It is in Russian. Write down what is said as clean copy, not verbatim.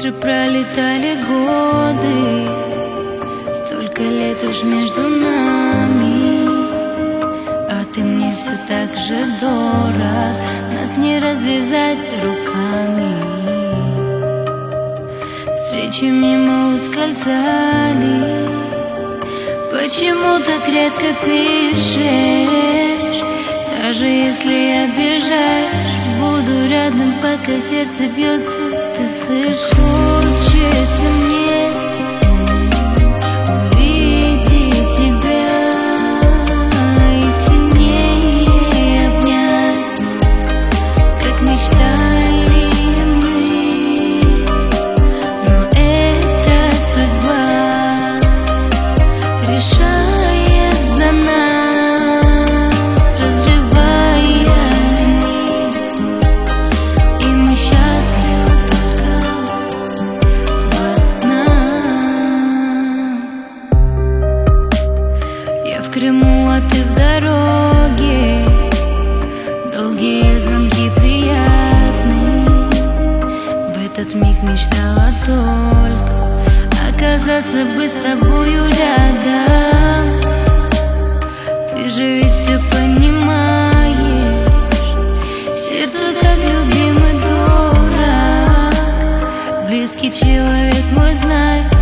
Уже пролетали годы, столько лет уж между нами, а ты мне все так же дорог, нас не развязать руками. Встречи мимо ускользали, почему так редко пишешь? Даже если обижаешь, буду рядом, пока сердце бьется. Ты слышишь, хочется мне увидеть тебя и сильнее обнять, как мечтали мы. Но это судьба решает за нас, разрывая нить, и мы счастливы только во снах. Я в Крыму, а ты в дороге, долгие звонки приятные. В этот миг мечтала только оказаться бы с тобою рядом. Ты же ведь все понимаешь, сердце так любим и дорог. Близкий человек мой, знай,